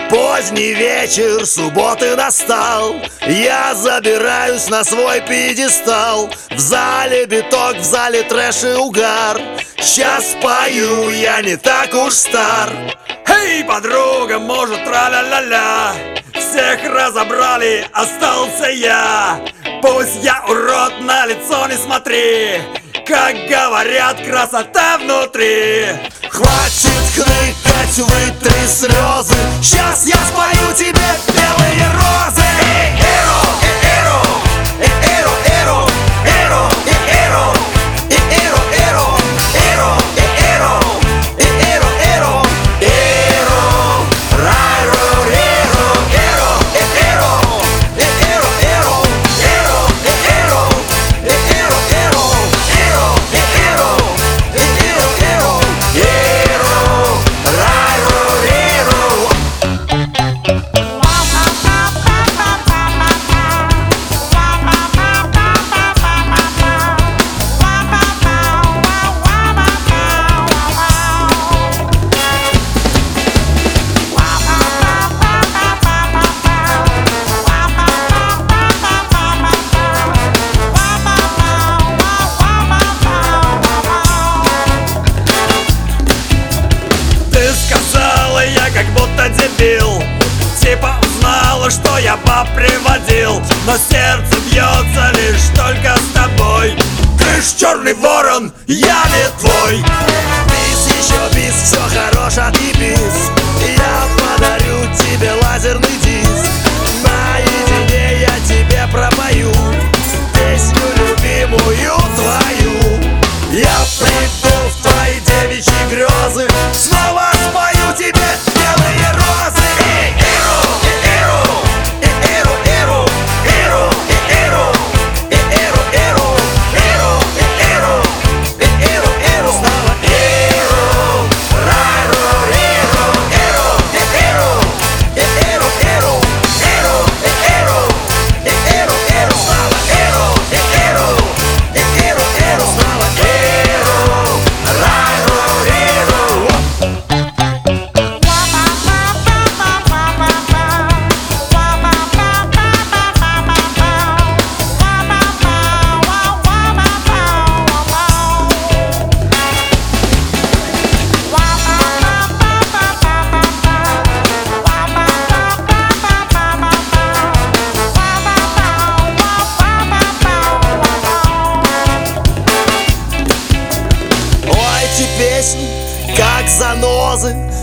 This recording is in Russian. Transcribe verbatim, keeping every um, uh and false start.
Поздний вечер, субботы настал. Я забираюсь на свой пьедестал. В зале биток, в зале трэш и угар. Сейчас пою, я не так уж стар. Эй, подруга, может, тра-ля-ля-ля. Всех разобрали, остался я. Пусть я урод, на лицо не смотри. Как говорят, красота внутри. Хватит хныкать, вытри слезы. Сейчас я спою тебе белые розы. Эй, эро, э, эро, э, эро, эро, эро, э, эро, э, эро, эро, эро, э, эро, э, эро, эро, эро, райро, эро, эро, э, эро, э, эро, эро, эро, э, эро, э, эро, эро, эро, э, эро, э, эро, эро, эро, райро, эро. Ты сказала, я как будто дебил. Типа узнала, что я поприводил. Но сердце бьется лишь только с тобой. Ты ж черный ворон, я не твой. Бис, еще бис, все хорош, а ты бис. Я подарю тебе лазерный диск. Наедине я тебе пропою песню любимую твою. Я приду в твои девичьи грезы. Снова спою тебе белые розы. Эй, эро, э, эро, э, эро, эро, эро, э, эро, э, эро, эро, эро, э, эро, э, эро, эро, снова эро, райро, эро, эро, э, эро, э, эро, эро, эро, э, эро, э, эро, эро, снова эро, э, эро, э, эро, эро, снова эро, райро, эро. Ой, эти песни, как занозы,